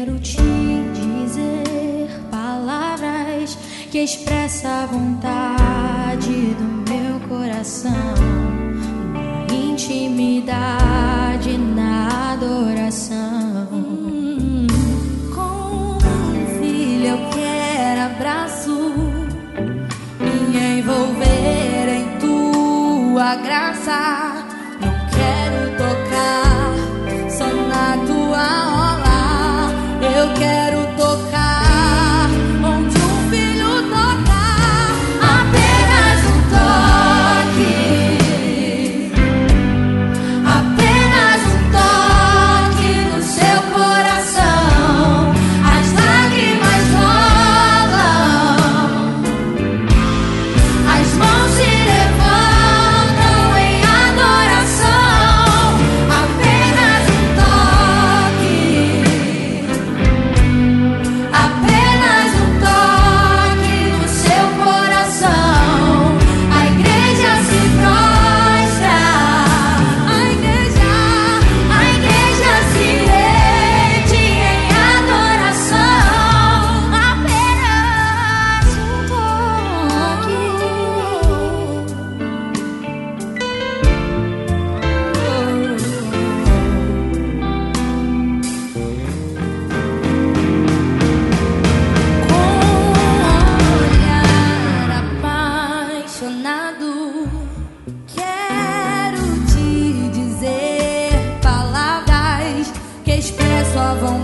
quero te dizer palavras que expressam a vontade do meu coração, na intimidade, na adoração. Como filho eu quero abraço, me envolver em tua graça. Não quero tocar só na tua orla, eu quero tocar onde um filho tocar. Apenas um toque, apenas um toque no seu coração. As lágrimas rolam, as mãos se levantam em adoração. Apenas um toque, apenas um toque no seu coração. A igreja se prostra, a igreja se rende em adoração. Apenas um toque. Com um olhar apaixonado, quero te dizer palavras que expressam a vontade